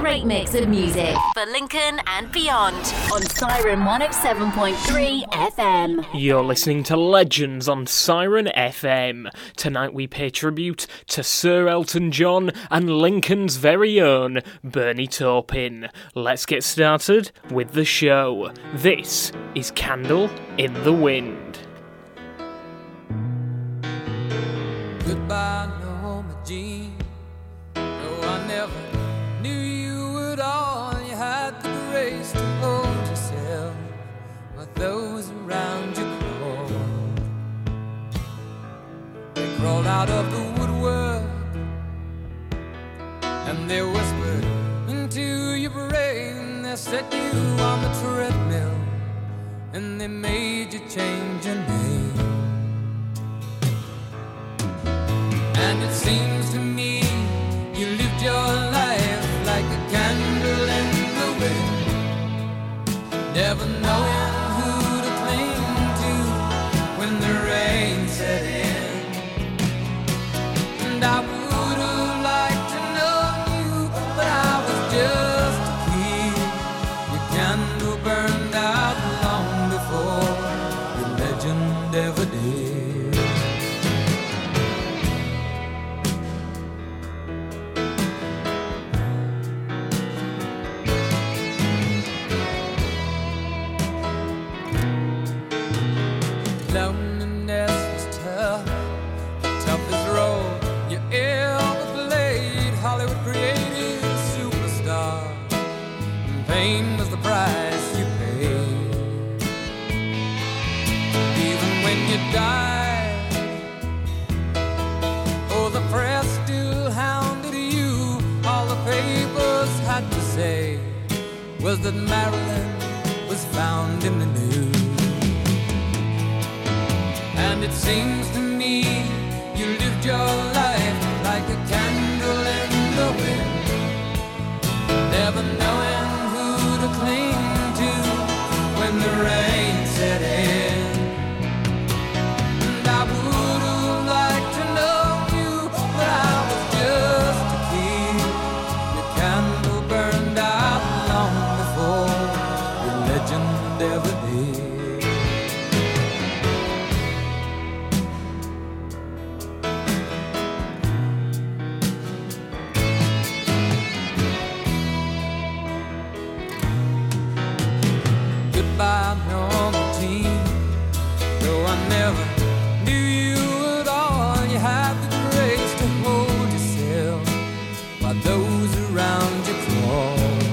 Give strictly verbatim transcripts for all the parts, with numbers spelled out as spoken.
great mix of music for Lincoln and beyond on Siren one oh seven point three F M. You're listening to Legends on Siren F M. Tonight we pay tribute to Sir Elton John and Lincoln's very own Bernie Taupin. Let's get started with the show. This is Candle in the Wind. Goodbye, Norma Jean. No, I never knew you at all. You had the grace to hold yourself while those around you crawled. They crawled out of the woodwork and they whispered into your brain. They set you on the treadmill and they made you change your name. And it seems to me you lived your life like a candle in the wind, never knowing who to cling to when the rain set in. And I would have liked to know you, but I was just a kid. Your candle burned out long before your legend ever did. Loneliness was tough, the toughest role you ever played. Hollywood created a superstar, and pain was the price you paid. Even when you died, oh, the press still hounded you. All the papers had to say was that Marilyn was found in the news. And it seems to me you lived your life like a candle in the wind, never knowing who to cling to when the rain set in. And I would have liked to know you, but I was just a kid. Your candle burned out long before your legend ever did. Goodbye, Norma Jean. Though I never knew you at all, you had the grace to hold yourself while those around you crawled.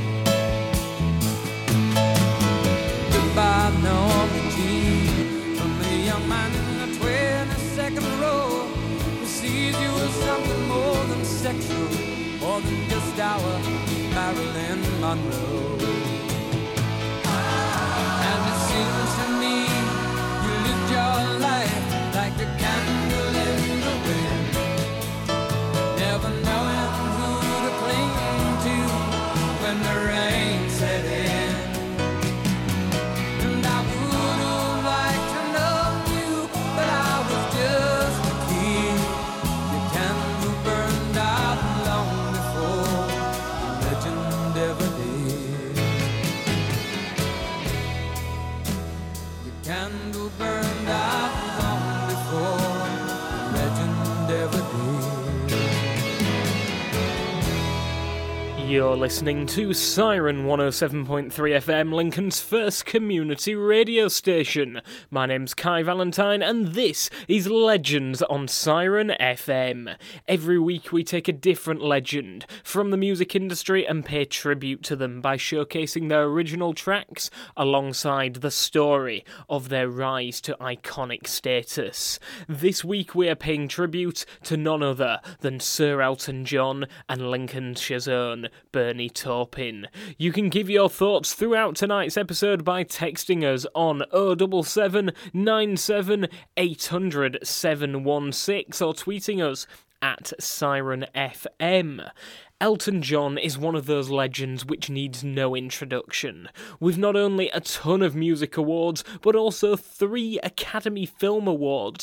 Goodbye, Norma Jean, from the young man in the twenty-second row who sees you as something more than sexual, more than just our Marilyn Monroe. And it seems to me you lived your life like a candle in the wind, never knowing who to cling to when the rain set in. And I would have liked to know you, but I was just a kid. Your candle burned out long before your legend ever did. Candle burned out long before the legend ever did. You're listening to Siren one oh seven point three F M, Lincoln's first community radio station. My name's Kai Valentine, and this is Legends on Siren F M. Every week we take a different legend from the music industry and pay tribute to them by showcasing their original tracks alongside the story of their rise to iconic status. This week we are paying tribute to none other than Sir Elton John and Lincolnshire's own Bernie Taupin. You can give your thoughts throughout tonight's episode by texting us on oh seven seven, nine seven, eight hundred, seven one six or tweeting us at Siren F M. Elton John is one of those legends which needs no introduction, with not only a ton of music awards, but also three Academy Film Awards.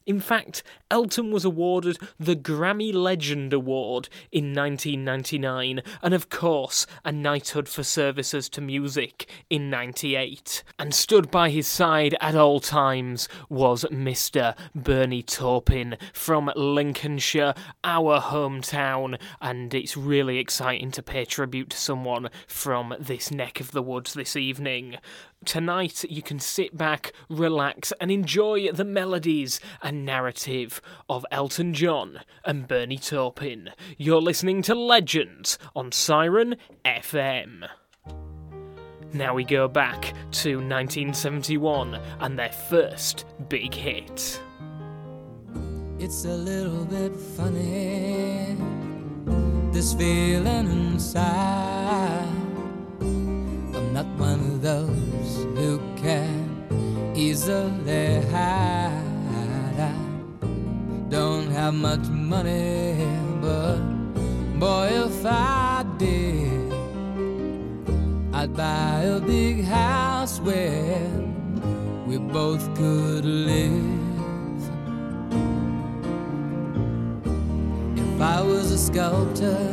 In fact, Elton was awarded the Grammy Legend Award in nineteen ninety-nine, and of course, a knighthood for services to music in ninety-eight. And stood by his side at all times was Mister Bernie Taupin from Lincolnshire, our hometown, and it's really exciting to pay tribute to someone from this neck of the woods this evening. Tonight, you can sit back, relax, and enjoy the melodies and narrative of Elton John and Bernie Taupin. You're listening to Legends on Siren F M. Now we go back to nineteen seventy-one and their first big hit. It's a little bit funny, this feeling inside. I'm not one of those who can easily hide. I don't have much money, but boy, if I did, I'd buy a big house where we both could live. If I was a sculptor,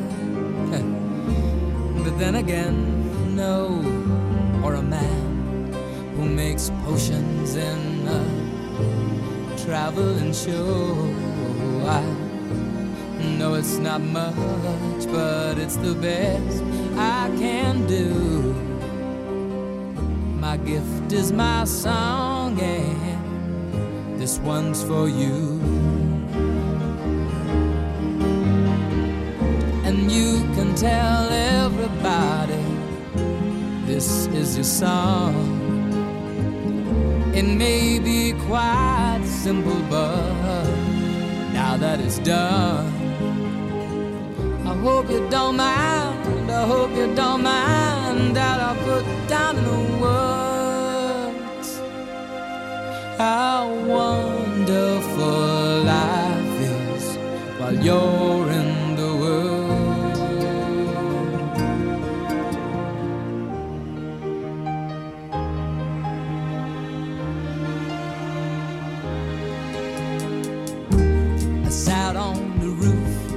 but then again, no, or a man who makes potions in a traveling show. I know it's not much, but it's the best I can do. My gift is my song, and this one's for you. And you can tell everybody this is your song. It may be quite simple, but now that it's done, I hope you don't mind, I hope you don't mind that I put down in the words how wonderful life is while you're in the world. I sat on the roof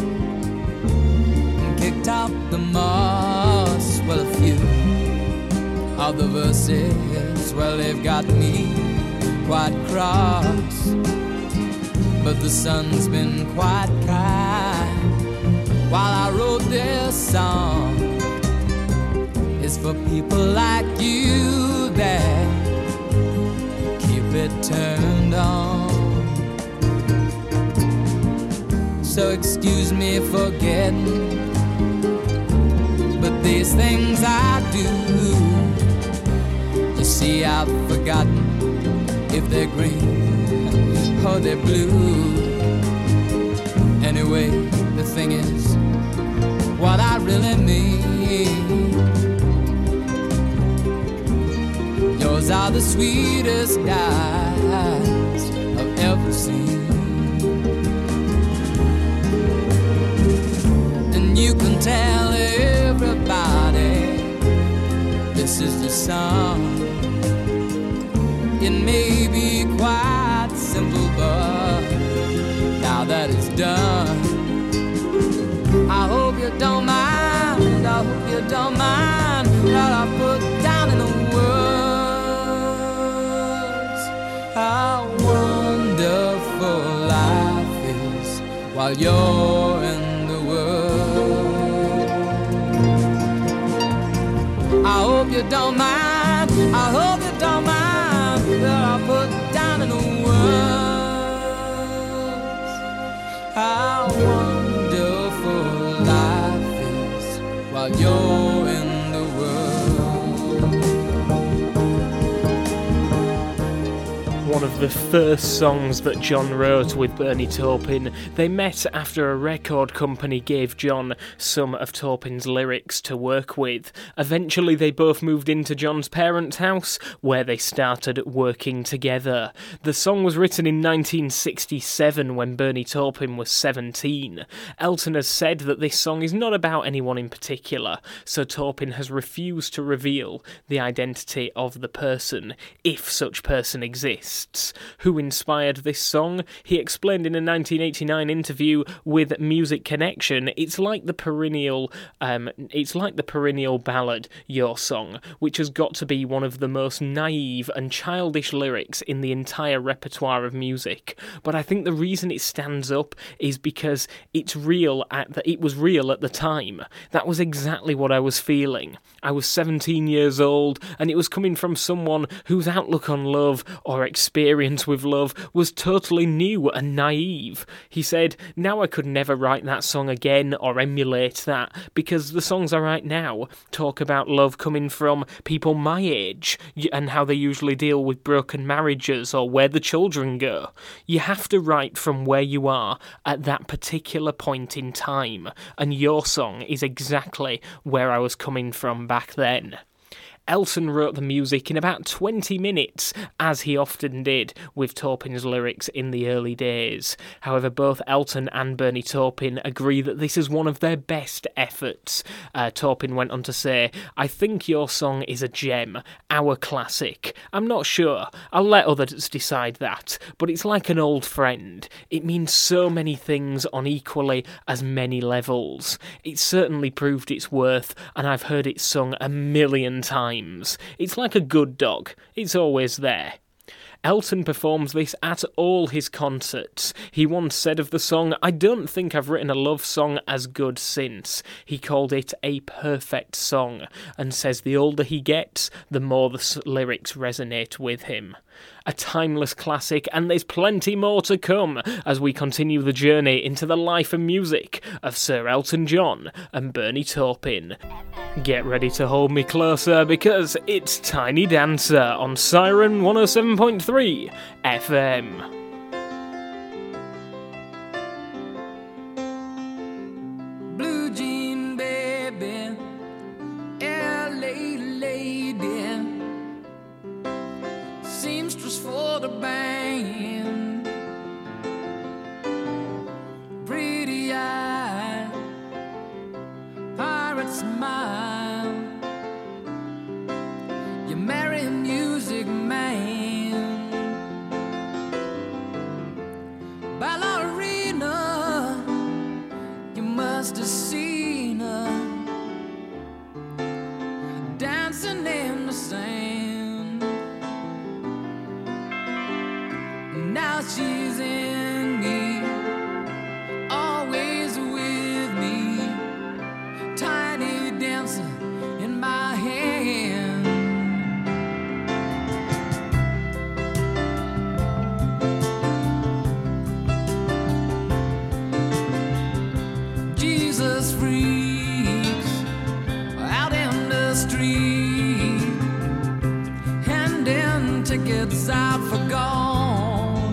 and kicked out the moss. Well, a few of the verses, well, they've got me quite cross, but the sun's been quite kind while I wrote this song. It's for people like you that keep it turned on. So excuse me for getting, but these things I do, you see, I've forgotten if they're green or they're blue. Anyway, the thing is, what I really mean, yours are the sweetest eyes I've ever seen. And you can tell everybody this is your song. It may be quite simple, but now that it's done, I hope you don't mind, I hope you don't mind that I put down in the words how wonderful life is while you're in the world. I hope you don't mind, I hope you don't mind that I put down in the words how wonderful life is while you're in the world. One of the first songs that John wrote with Bernie Taupin. They met after a record company gave John some of Taupin's lyrics to work with. Eventually they both moved into John's parents' house, where they started working together. The song was written in nineteen sixty-seven when Bernie Taupin was seventeen. Elton has said that this song is not about anyone in particular, so Taupin has refused to reveal the identity of the person, if such person exists. artists who inspired this song. He explained in a nineteen eighty-nine interview with Music Connection, it's like the perennial, um, it's like the perennial ballad, Your Song, which has got to be one of the most naive and childish lyrics in the entire repertoire of music. But I think the reason it stands up is because it's real at the, it was real at the time. That was exactly what I was feeling. I was seventeen years old, and it was coming from someone whose outlook on love or experience with love was totally new and naive. He said, now I could never write that song again or emulate that, because the songs I write now talk about love coming from people my age and how they usually deal with broken marriages or where the children go. You have to write from where you are at that particular point in time, and Your Song is exactly where I was coming from back then. Elton wrote the music in about twenty minutes, as he often did with Taupin's lyrics in the early days. However, both Elton and Bernie Taupin agree that this is one of their best efforts. Uh, Taupin went on to say, I think Your Song is a gem, our classic. I'm not sure, I'll let others decide that, but it's like an old friend. It means so many things on equally as many levels. It's certainly proved its worth, and I've heard it sung a million times. It's like a good dog, it's always there. Elton performs this at all his concerts. He once said of the song, I don't think I've written a love song as good since. He called it a perfect song, and says the older he gets, the more the lyrics resonate with him. A timeless classic, and there's plenty more to come as we continue the journey into the life and music of Sir Elton John and Bernie Taupin. Get ready to hold me closer, because it's Tiny Dancer on Siren one oh seven point three F M. Blue jean baby, L A lady, seamstress for the band, pretty eye, pirate smile. You marry a music man, ballerina, you must have seen her dancing in the sand. Now she's in me, always with me, tiny dancer in my hand. Jesus freaks out in the street, handing tickets out for gone,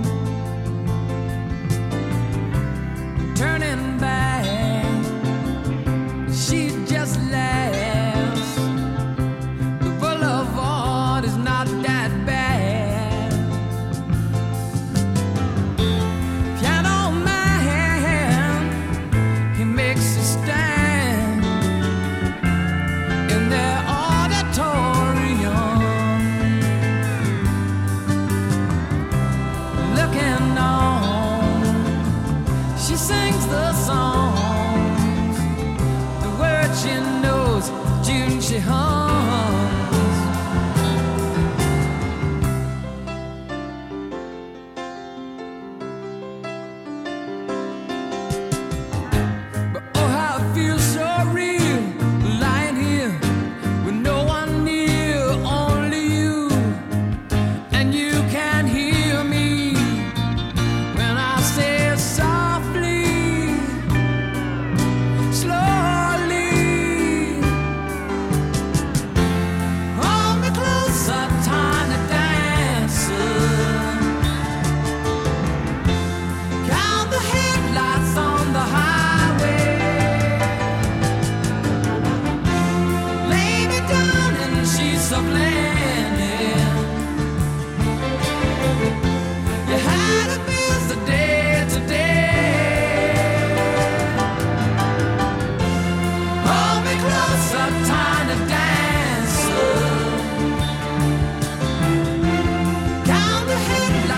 turning back, she just laughs. The boulevard is not that bad. Piano man, he makes a stand in their auditorium, looking on. She sings the songs, the words she knows, June she hums. But oh, how it feels so real, lying here with no one near, only you, and you can hear me when I say it softly, slowly. Hold me closer, tiny dancer. Count the headlights on the highway. Lay me down in sheets of linen. You had a busy day today. Hold me closer, tiny dancer. Count the headlights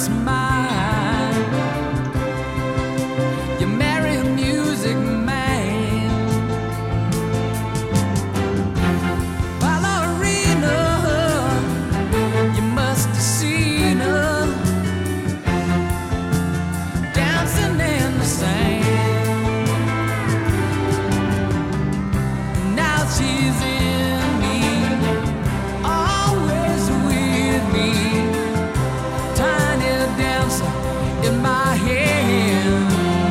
smile. You marry a music man. Ballerina, you must have seen her dancing in the sand. Now she's in me, always with me, tiny dancer in my hand.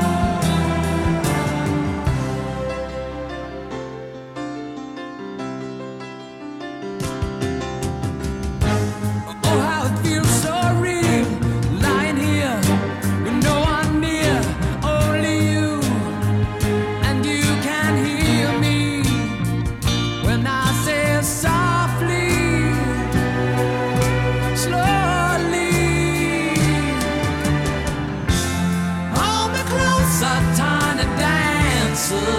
Oh, how it feels so real, lying here with no one near, only you, and you can hear me when I say softly, slowly. Hold me closer, tiny dancer.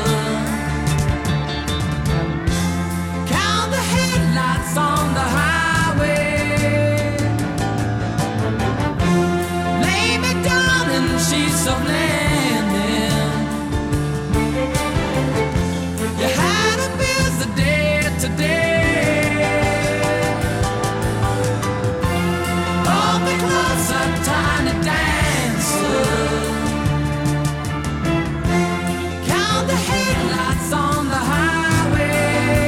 Count the headlights on the highway. Lay me down in sheets of linen. You had a busy day today. Hold me closer, tiny dancer. Count the headlights on the highway.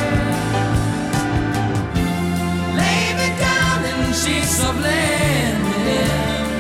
Lay me down in sheets of linen.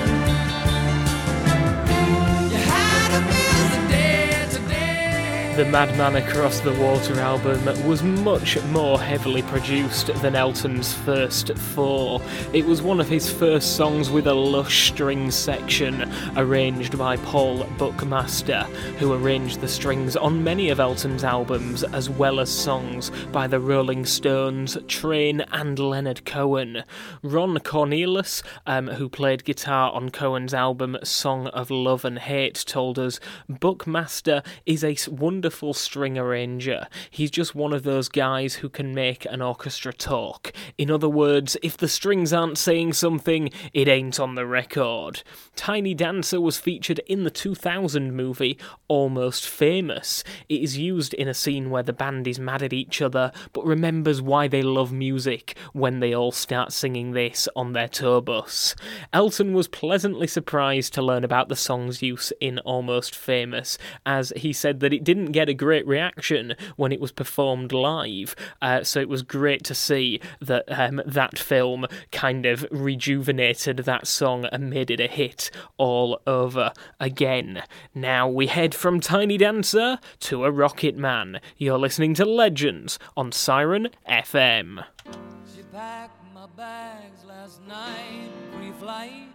You had a busy day today. The Madman Across the Water album was much more heavily produced than Elton's first four. It was one of his first songs with a lush string section arranged by Paul Buckmaster, who arranged the strings on many of Elton's albums, as well as songs by the Rolling Stones, Train and Leonard Cohen. Ron Cornelis, um, who played guitar on Cohen's album Song of Love and Hate, told us, "Buckmaster is a wonderful string arranger. He's just one of those guys who can make an orchestra talk. In other words, if the strings aren't saying something, it ain't on the record." Tiny Dancer was featured in the two thousand movie Almost Famous. It is used in a scene where the band is mad at each other, but remembers why they love music when they all start singing this on their tour bus. Elton was pleasantly surprised to learn about the song's use in Almost Famous, as he said that it didn't get a great reaction when it was performed live, uh, so it was great to see that um, that film kind of rejuvenated that song and made it a hit all over again. Now we head from Tiny Dancer to a Rocket Man. You're listening to Legends on Siren F M. She packed my bags last night, pre-flight.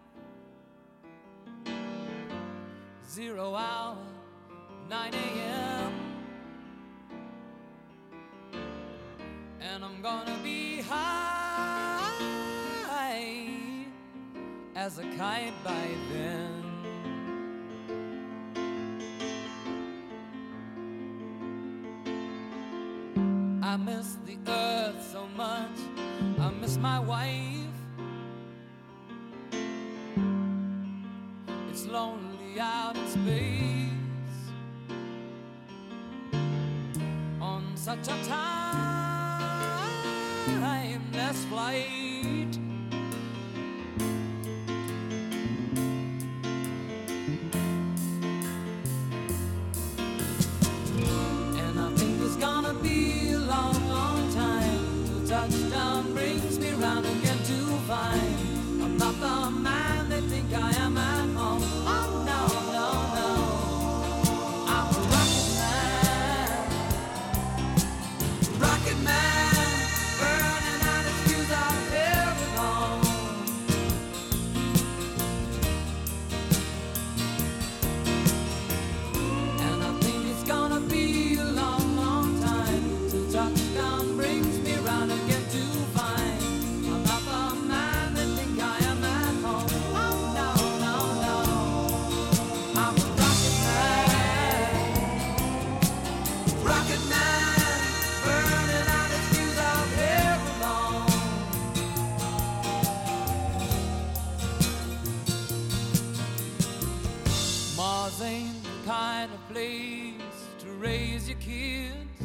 Zero hour, nine a.m. And I'm gonna be high as a kite by then. I miss the earth so much, I miss my wife. It's lonely out in space on such a timeless flight. And I think it's gonna be a long, long time till touchdown brings me round again to find I'm not the man they think I am at home. Oh no, no, no, I'm a rocket man, rocket man, burning out his fuse out here. find a place to raise your kids.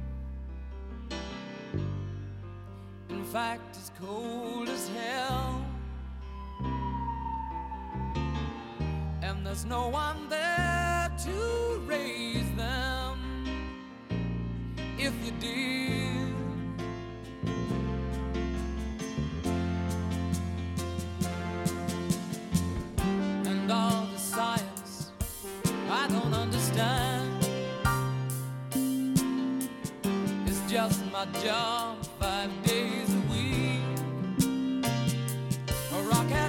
In fact, it's cold as hell, and there's no one there to raise them if you did. And all the science I don't understand, it's just my job five days a week. A rocket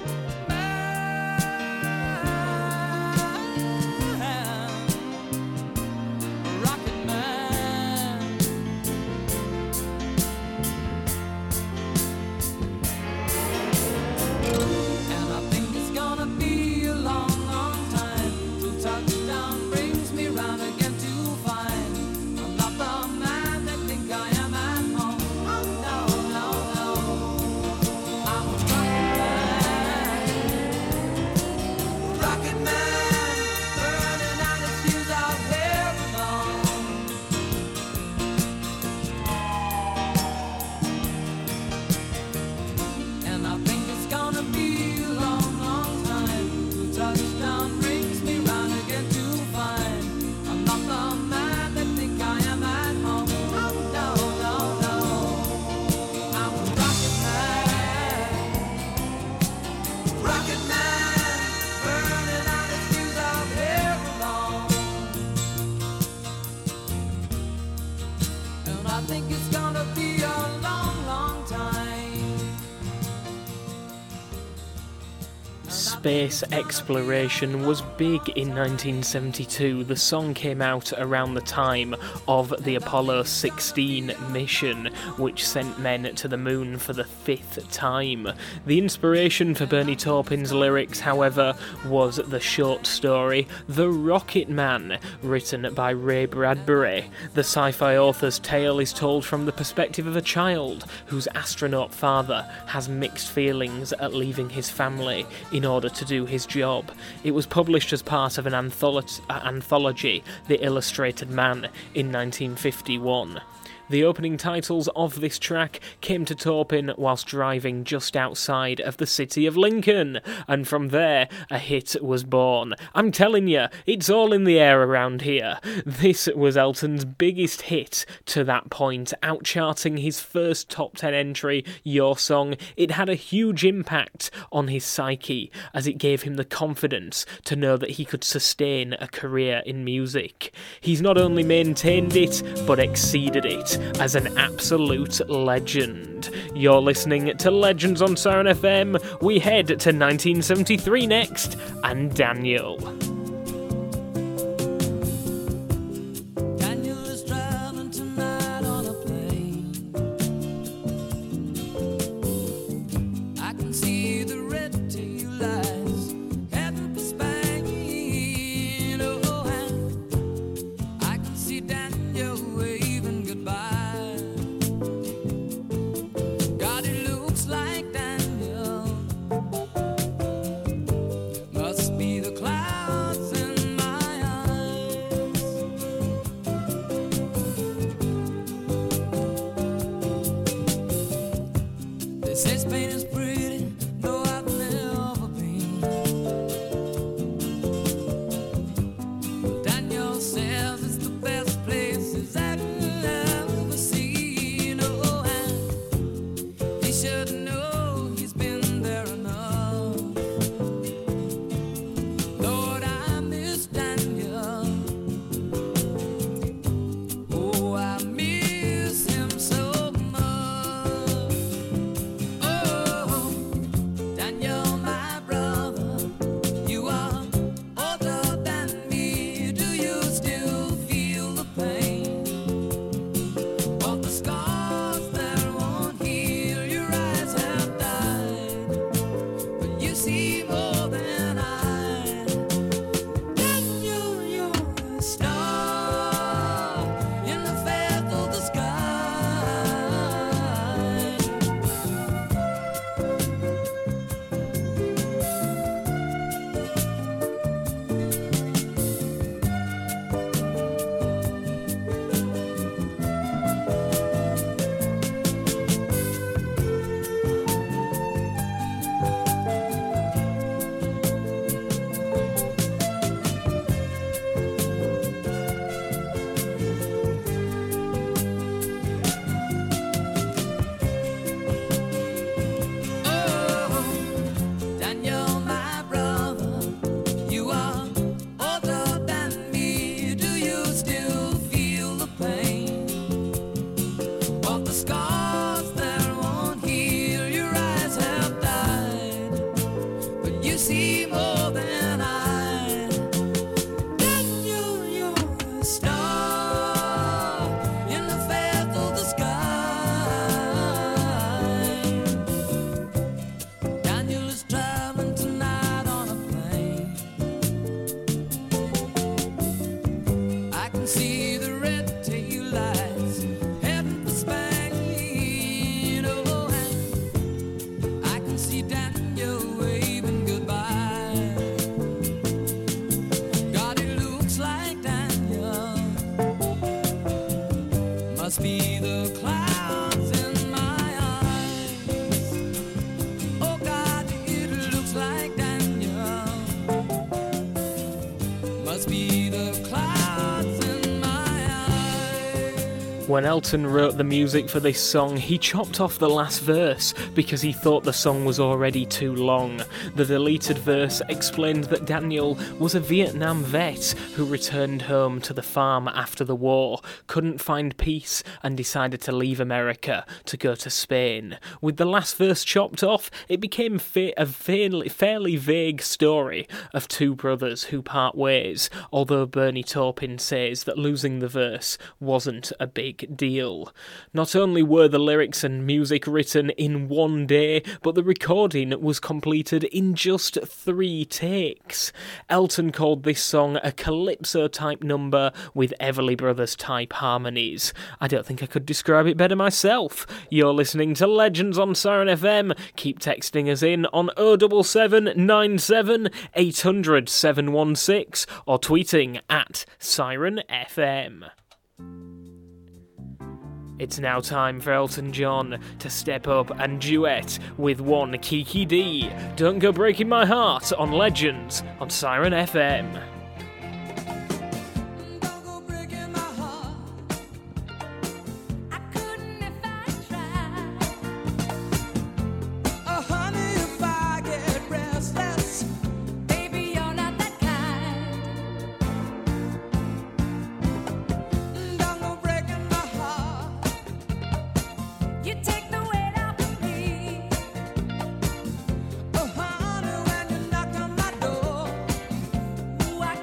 Space exploration was big in nineteen seventy-two. The song came out around the time of the Apollo sixteen mission, which sent men to the moon for the fifth time. The inspiration for Bernie Taupin's lyrics, however, was the short story The Rocket Man, written by Ray Bradbury. The sci-fi author's tale is told from the perspective of a child whose astronaut father has mixed feelings at leaving his family in order to do his job. It was published as part of an antholo- uh, anthology, The Illustrated Man, in nineteen fifty-one. The opening titles of this track came to Taupin whilst driving just outside of the city of Lincoln, and from there a hit was born. I'm telling you, it's all in the air around here. This was Elton's biggest hit to that point, outcharting his first top ten entry, Your Song. It had a huge impact on his psyche, as it gave him the confidence to know that he could sustain a career in music. He's not only maintained it, but exceeded it as an absolute legend. You're listening to Legends on Siren F M. We head to nineteen seventy-three next, and Daniel. Daniel is traveling tonight on a plane. I can see the red tail lights heading for Spain. Oh, and I can see Daniel waving goodbye. Like Daniel, must be the clouds you see more than I. Daniel, you're a star in the face of the sky. Daniel is traveling tonight on a plane. I can see the red tail lights heading for Spain. Oh, and I can see Daniel waving goodbye. God, it looks like Daniel must be the clouds in my eyes. Oh God, it looks like Daniel must be the clouds in my eyes. When Elton wrote the music for this song, he chopped off the last verse because he thought the song was already too long. The deleted verse explained that Daniel was a Vietnam vet who returned home to the farm after the war, couldn't find peace, and decided to leave America to go to Spain. With the last verse chopped off, it became fa- a fairly, fairly vague story of two brothers who part ways, although Bernie Taupin says that losing the verse wasn't a big deal. Not only were the lyrics and music written in one day, but the recording was completed in just three takes. Elton called this song a calypso-type number with Everly Brothers-type harmonies. I don't think I could describe it better myself. You're listening to Legends on Siren F M. Keep texting us in on oh seven seven nine seven eight hundred seven one six or tweeting at Siren F M. It's now time for Elton John to step up and duet with one Kiki D. Don't Go Breaking My Heart on Legends on Siren F M. Don't go breaking my heart. I couldn't if I tried. Oh, honey, if I get restless. Baby, you're not that kind. Don't go breaking my heart. You take the weight off of me. Oh, honey, when you knock on my door. Ooh, I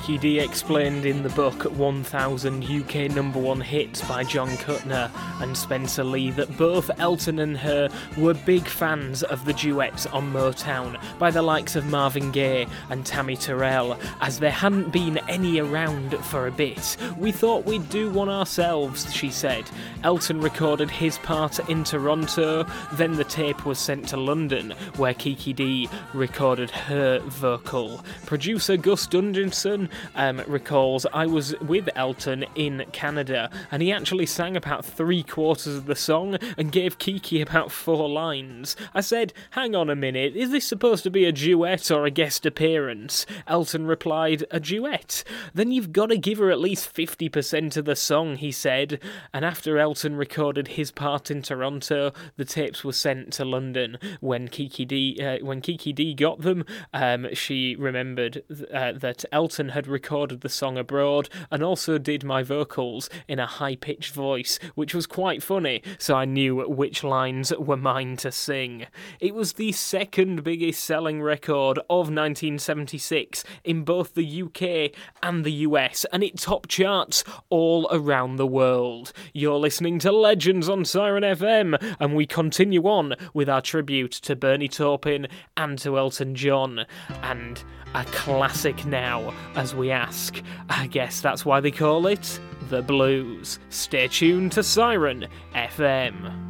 Kiki Dee explained in the book one thousand U K number one hits by John Cutner and Spencer Lee that both Elton and her were big fans of the duets on Motown by the likes of Marvin Gaye and Tammy Terrell. As there hadn't been any around for a bit, we thought we'd do one ourselves, she said. Elton recorded his part in Toronto, then the tape was sent to London, where Kiki Dee recorded her vocal. Producer Gus Dungeonson um, recalls, I was with Elton in Canada and he actually sang about three quarters of the song and gave Kiki about four lines. I said, hang on a minute, is this supposed to be a duet or a guest appearance? Elton replied, a duet. Then you've got to give her at least fifty percent of the song, he said. And after Elton recorded his part in Toronto, the tapes were sent to London. When Kiki Dee, uh, when Kiki Dee got them, um, she remembered uh, that Elton had recorded the song abroad and also did my vocals in a high-pitched voice, which was quite funny, so I knew which lines were mine to sing. It was the second biggest selling record of nineteen seventy-six in both the U K and the U S, and it topped charts all around the world. You're listening to Legends on Siren F M, and we continue on with our tribute to Bernie Taupin and to Elton John, and a classic now, as we ask. I guess that's why they call it The Blues. Stay tuned to Siren F M.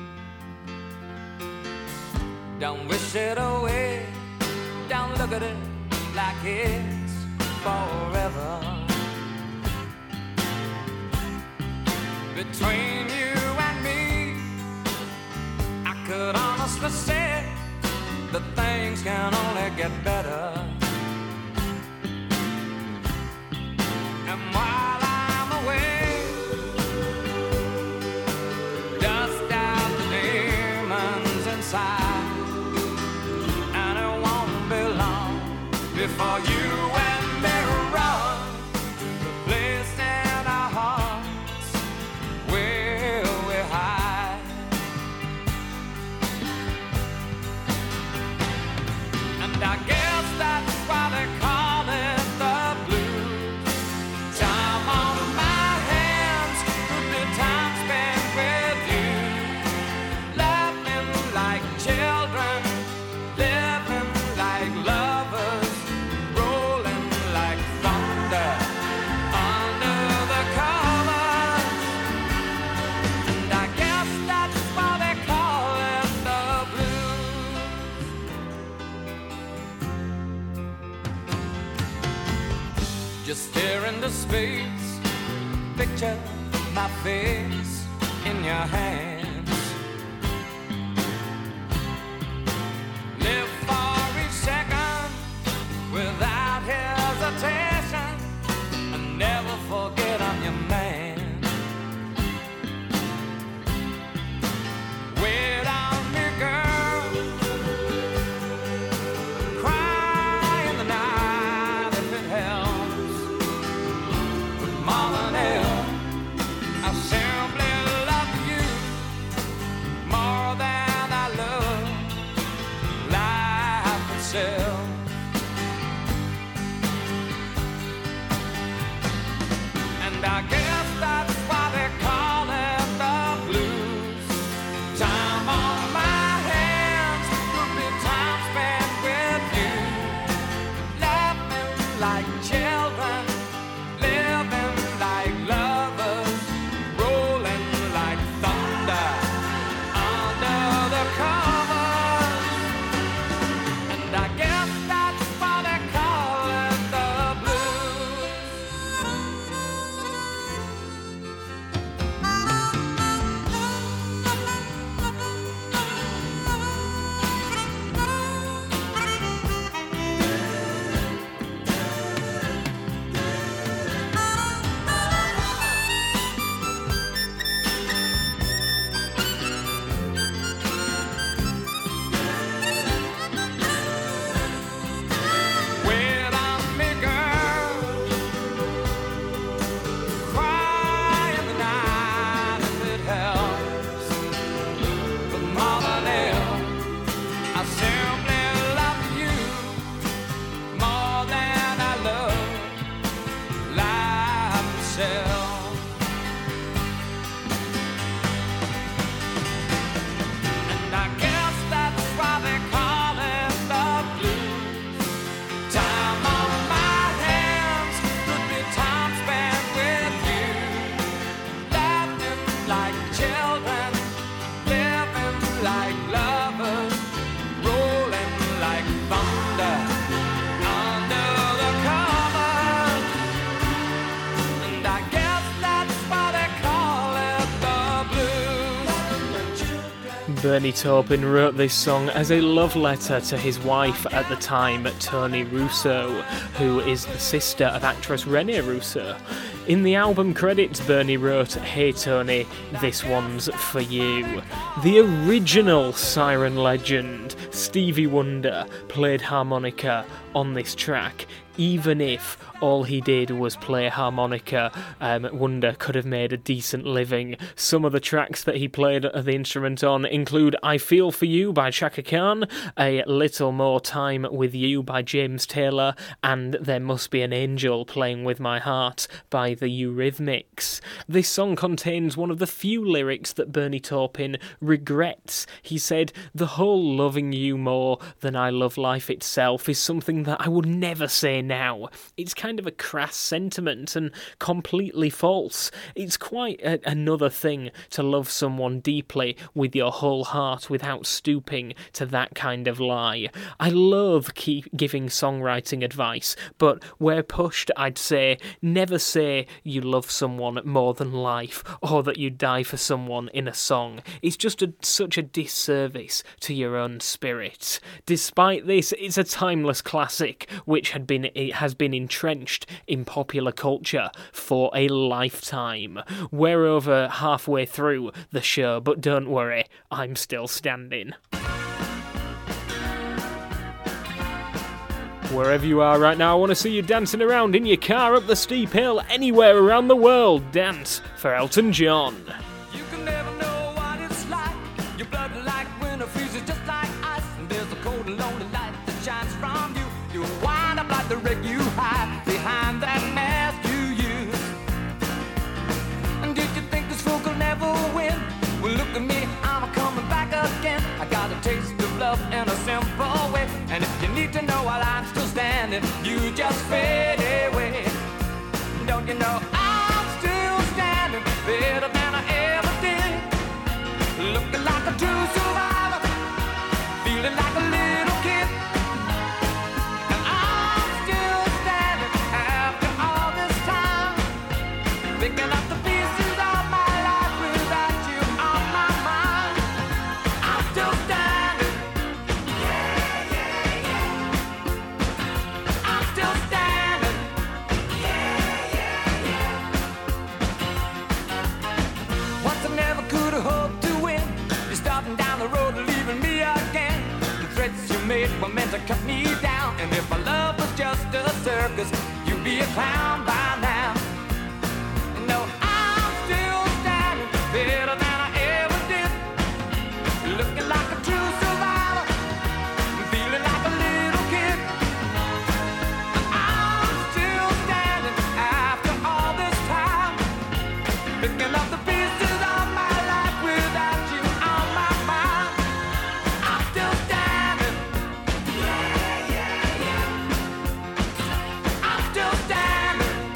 Don't wish it away, don't look at it like it's forever. Between you and me, I could honestly say that things can only get better. And while I'm away, dust out the demons inside, and it won't be long before you and me run to the place in our hearts where we hide. And I guess that's why they call it the blues. Time on my hands could be time spent with you, laughing like children, living like lovers, rolling like thunder under the covers. And I guess that's why they call it the blues. Just stare into space, picture my face in your hands. Live for each second without hesitation, and never forget I'm your man. Wait on me, girl, cry in the night if it helps. But more than ever, I simply love you more than I love life itself. And I guess that's why they call it the blues. Time on my hands could be time spent with you, laughing like children, living like lovers, rolling like thunder under the covers. And I guess that's why they call it the blues. yourself. And I guess that's why they call it the blues. Time on my hands could be time spent with you, laughing like children, living like lovers, rolling like thunder under the covers. And I guess that's why they call it the blues. Bernie Taupin wrote this song as a love letter to his wife at the time, Toni Russo, who is the sister of actress Renee Russo. In the album credits, Bernie wrote, "Hey Tony, this one's for you." The original Siren legend, Stevie Wonder, played harmonica on this track. Even if all he did was play harmonica, um, Wonder could have made a decent living. Some of the tracks that he played the instrument on include I Feel For You by Chaka Khan, A Little More Time With You by James Taylor, and There Must Be an Angel Playing With My Heart by the Eurythmics. This song contains one of the few lyrics that Bernie Taupin regrets. He said, "The whole loving you more than I love life itself is something that I would never say now. It's kind of a crass sentiment and completely false. It's quite a- another thing to love someone deeply with your whole heart without stooping to that kind of lie. I love keep giving songwriting advice, but where pushed, I'd say never say you love someone more than life or that you die for someone in a song. It's just a, such a disservice to your own spirit." Despite this, it's a timeless classic which had been it has been entrenched in popular culture for a lifetime. We're over halfway through the show, but don't worry, I'm still standing. Wherever you are right now, I want to see you dancing around in your car, up the steep hill, anywhere around the world. Dance for Elton John. You can never know what it's like. Your blood like winter freezes just like ice. And there's a cold and lonely light that shines from you. You wind up like the wreck you hide behind that mask you use. And did you think this fool could never win? Well, look at me, I'm coming back again. I got a taste of love in a simple way. And if you need to know while I'm still standing, you just fade away. Don't you know I'm still standing better than I ever did? Looking like a true survivor, feeling like a little kid. And I'm still standing after all this time, picking up the pieces of my life without you on my mind. I'm still standing. Yeah, yeah, yeah. I'm still standing. Yeah, yeah, yeah. Once I never could have hoped to win. You're starting down the road and leaving me again. The threats you made were meant to cut me down. And if my love was just a circus, you'd be a clown by now. No, I'm still standing better than I ever did. Looking like a true survivor, feeling like a little kid. I'm still standing after all this time, picking up the pieces of my life without you on my mind. I'm still standing. Yeah, yeah, yeah. I'm still standing.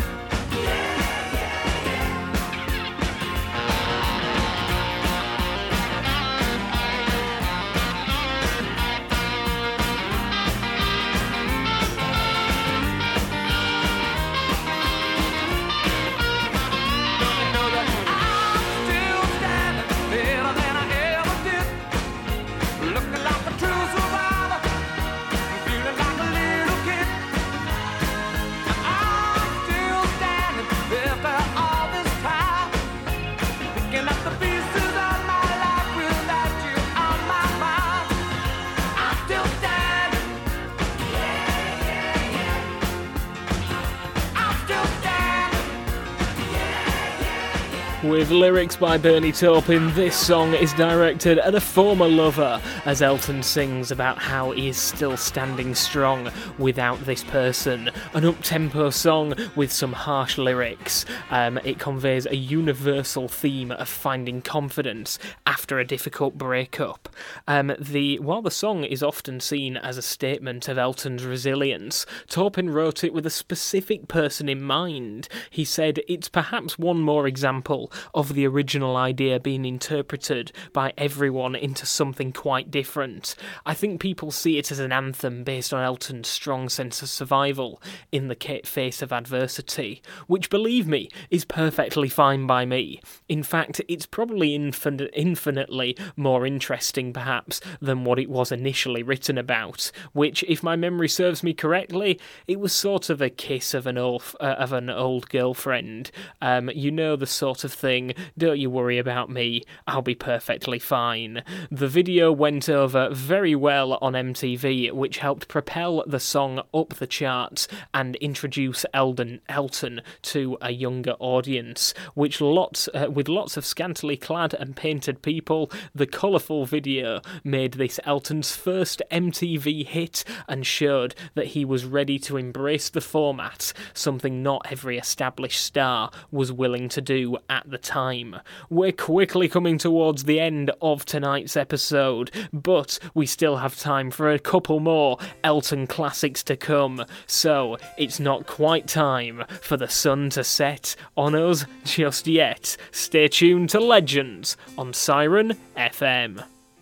With lyrics by Bernie Taupin, this song is directed at a former lover as Elton sings about how he is still standing strong without this person. An up-tempo song with some harsh lyrics. Um, it conveys a universal theme of finding confidence after a difficult breakup. Um, the while the song is often seen as a statement of Elton's resilience, Taupin wrote it with a specific person in mind. He said it's perhaps one more example of the original idea being interpreted by everyone into something quite different. I think people see it as an anthem based on Elton's strong sense of survival in the face of adversity, which, believe me, is perfectly fine by me. In fact, it's probably infin- infinitely more interesting, perhaps, than what it was initially written about, which, if my memory serves me correctly, it was sort of a kiss of an old, uh, of an old girlfriend. Um, you know, the sort of thing, don't you worry about me, I'll be perfectly fine. The video went over very well on M T V, which helped propel the song up the charts and introduce Elton, Elton to a younger audience, which lots, uh, with lots of scantily clad and painted people. The colourful video made this Elton's first M T V hit and showed that he was ready to embrace the format, something not every established star was willing to do at the time. We're quickly coming towards the end of tonight's episode, but we still have time for a couple more Elton classics to come, so it's not quite time for the sun to set on us just yet. Stay tuned to Legends on Siren F M.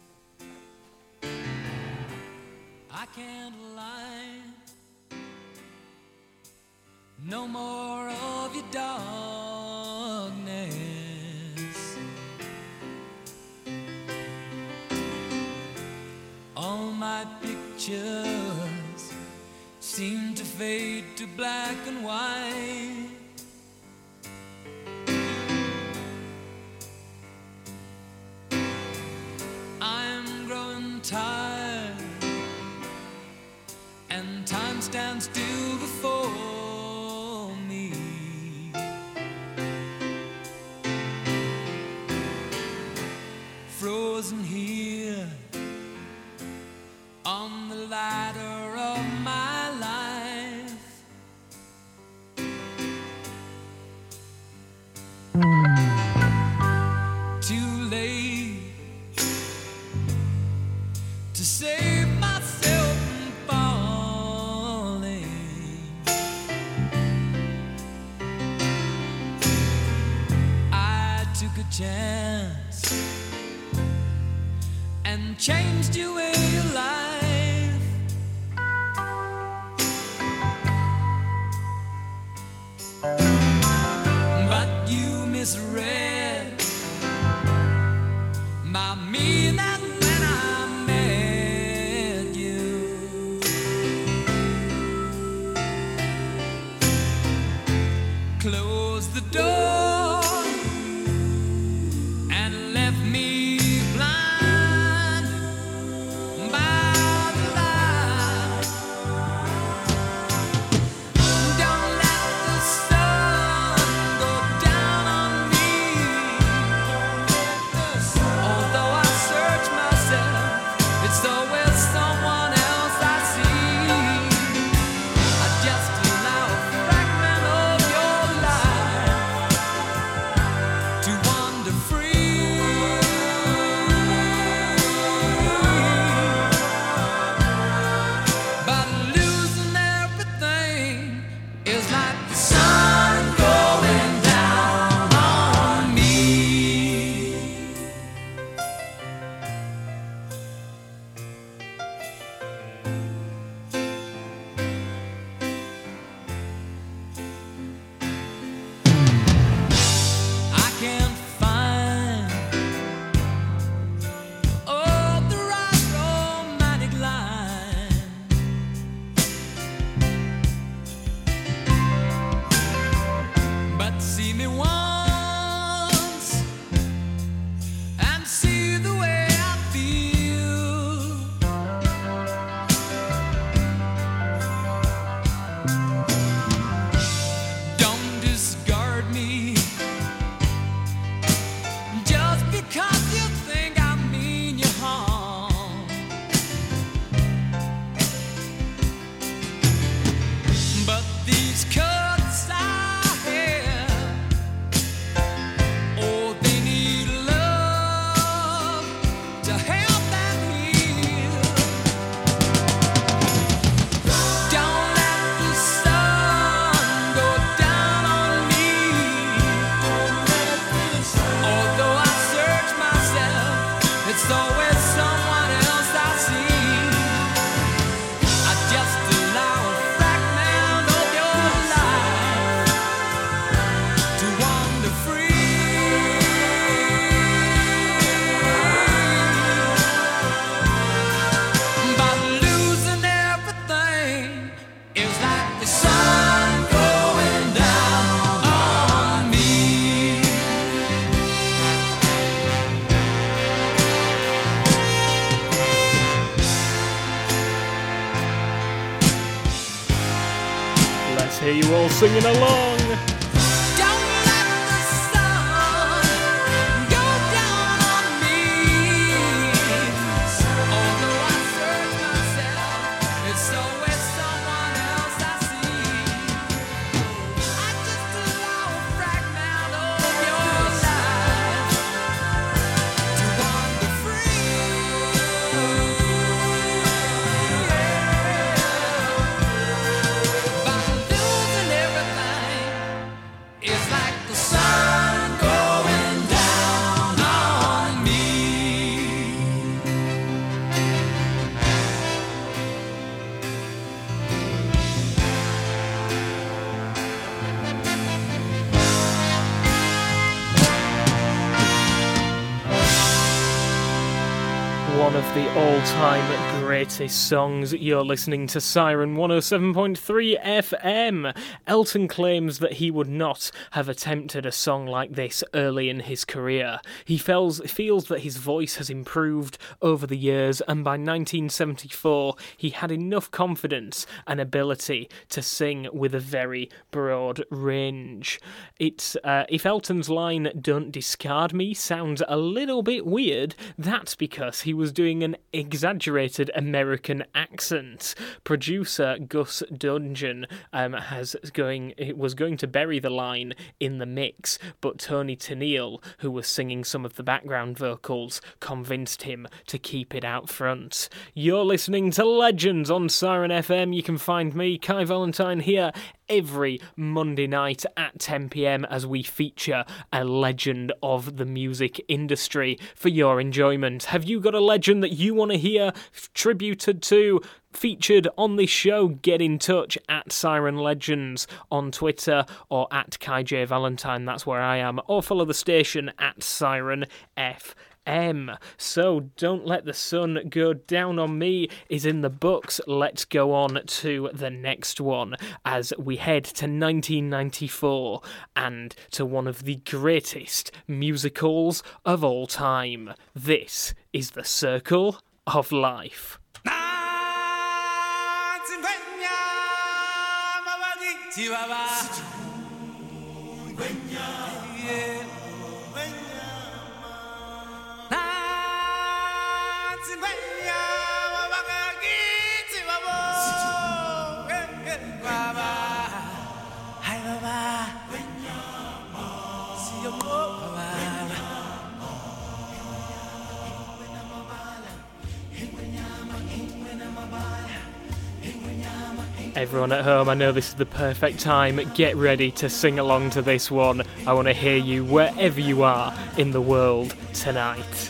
I can't lie. No more of your darkness. All my pictures seem to fade to black and white. I'm growing tired, and time stands still before me. Frozen here on the ladder of my life. Too late to save myself from falling. I took a chance and changed your way of life. But you misread my meaning when I met you. Close the door and left me blind by the light. Don't let the sun go down on me. Although I search myself, it's always someone else I see. I just allow a fragment of your life to wander free. But losing everything is like the sun going down on me. I can't find oh the right romantic line. But see me once and see the way I feel. Don't discard me you all singing along. Don't let the sun go down on me. Although I search myself, it's always someone else I see. I just allow a fragment of your life to wander free. By losing everything, it's like the sun going down on me. One of the all-time greatest songs. You're listening to Siren one oh seven point three F M. Elton claims that he would not have attempted a song like this early in his career. He feels, feels that his voice has improved over the years, and by nineteen seventy-four he had enough confidence and ability to sing with a very broad range. It's uh, if Elton's line "Don't discard me" sounds a little bit weird, that's because he was doing an exaggerated American accent. Producer Gus Dungeon um, has going was going to bury the line in the mix, but Tony Tennille, who was singing some of the background vocals, convinced him to keep it out front. You're listening to Legends on Siren F M. You can find me, Kai Valentine, here every Monday night at ten p.m. as we feature a legend of the music industry for your enjoyment. Have you got a legend that you want to hear tributed to, featured on this show? Get in touch at Siren Legends on Twitter or at Kai J Valentine, that's where I am, or follow the station at Siren F M. So Don't Let the Sun Go Down on Me is in the books. Let's go on to the next one as we head to nineteen ninety-four and to one of the greatest musicals of all time. This is The Circle of Life. Everyone at home, I know this is the perfect time. Get ready to sing along to this one. I want to hear you wherever you are in the world tonight.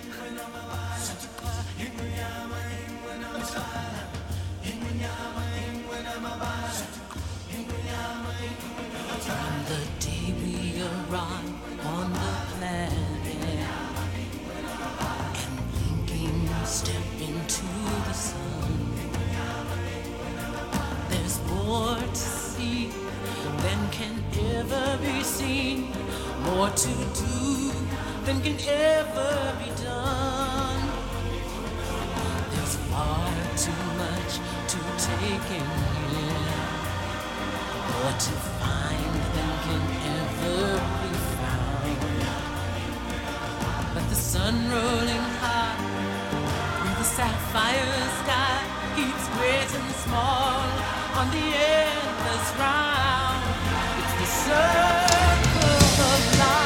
From the day we arrive on the planet and blinking step into the sun, there's more to see than can ever be seen, more to do than can ever be done. There's far too much to take in here, more to find than can ever be found. But the sun rolling high through the sapphire sky keeps great and small on the endless round. It's the circle of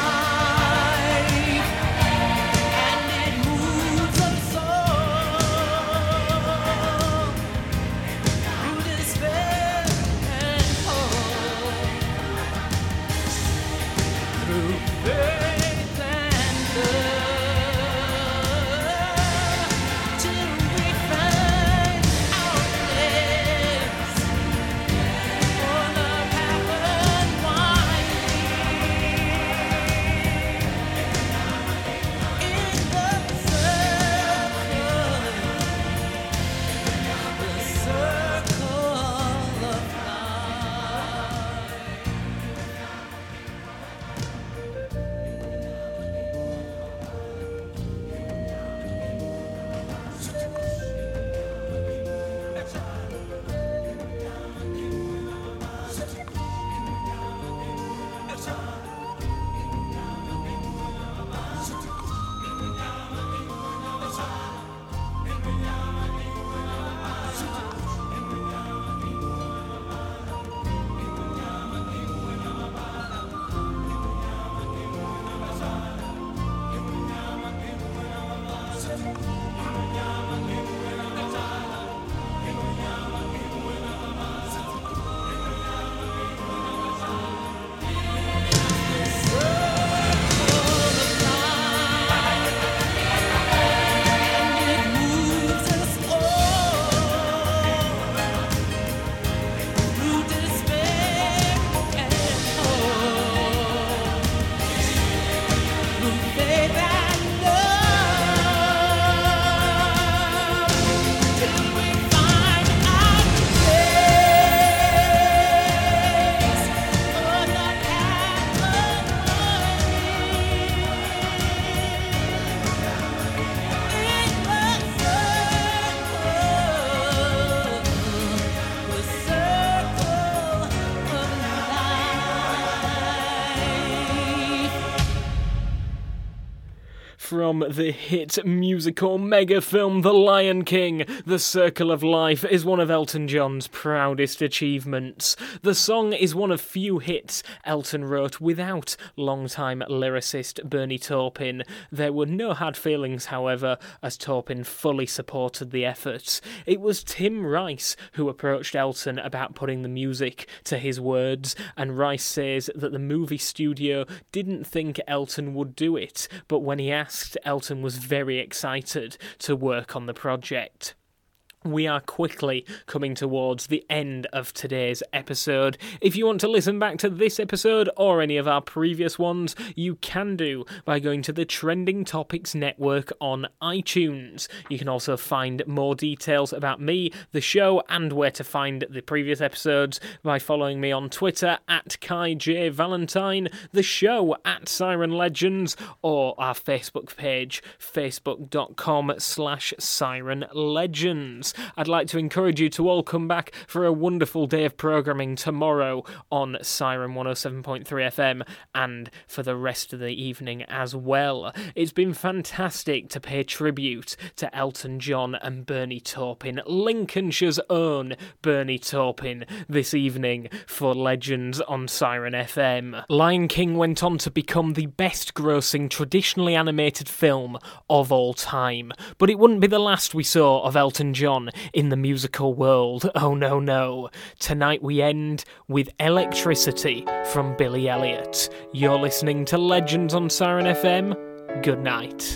life, and it moves the soul through despair and hope, through faith and love, till we find our place. For love happened winding in the circle, the circle of life. from the hit musical mega film The Lion King. The Circle of Life is one of Elton John's proudest achievements. The song is one of few hits Elton wrote without longtime lyricist Bernie Taupin. There were no hard feelings, however, as Taupin fully supported the efforts. It was Tim Rice who approached Elton about putting the music to his words, and Rice says that the movie studio didn't think Elton would do it, but when he asked, Elton was very excited to work on the project. We are quickly coming towards the end of today's episode. If you want to listen back to this episode or any of our previous ones, you can do by going to the Trending Topics Network on iTunes. You can also find more details about me, the show, and where to find the previous episodes by following me on Twitter at Kai J Valentine, the show at Siren Legends, or our Facebook page, facebook.com slash Siren Legends. I'd like to encourage you to all come back for a wonderful day of programming tomorrow on Siren one oh seven point three F M and for the rest of the evening as well. It's been fantastic to pay tribute to Elton John and Bernie Taupin, Lincolnshire's own Bernie Taupin, this evening for Legends on Siren F M. Lion King went on to become the best-grossing traditionally animated film of all time, but it wouldn't be the last we saw of Elton John in the musical world. Oh no, no. Tonight we end with Electricity from Billy Elliot. You're listening to Legends on Siren F M. Good night.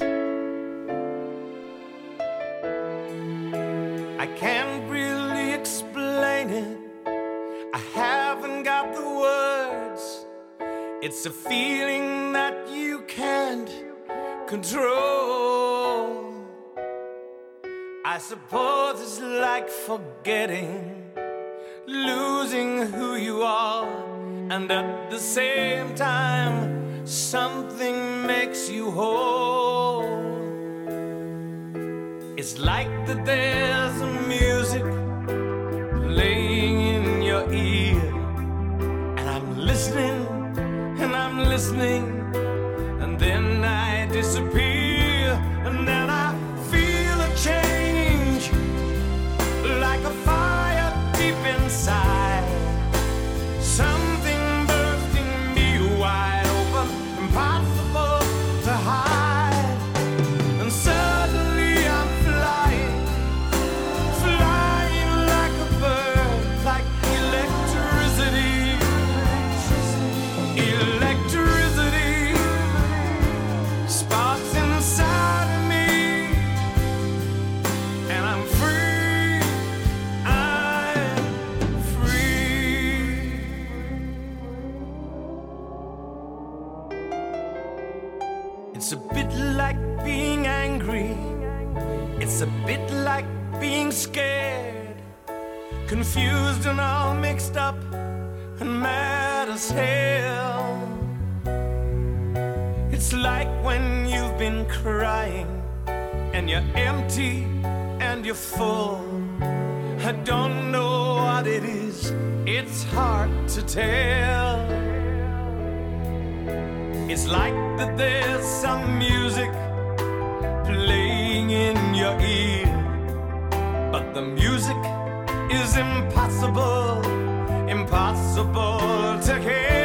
I can't really explain it. I haven't got the words. It's a feeling that you can't control. I suppose it's like forgetting, losing who you are, and at the same time, something makes you whole. It's like that there's a music playing in your ear, and I'm listening, and I'm listening, and then I disappear, and then I feel a change. Like a fire deep inside, something bursting me wide open, impossible to hide. And suddenly I'm flying, flying like a bird, like electricity, electricity, sparks inside of me, and I'm free. It's a bit like being angry. It's a bit like being scared, confused and all mixed up and mad as hell. It's like when you've been crying and you're empty and you're full. I don't know what it is, it's hard to tell. It's like that there's some music playing in your ear, but the music is impossible, impossible to hear.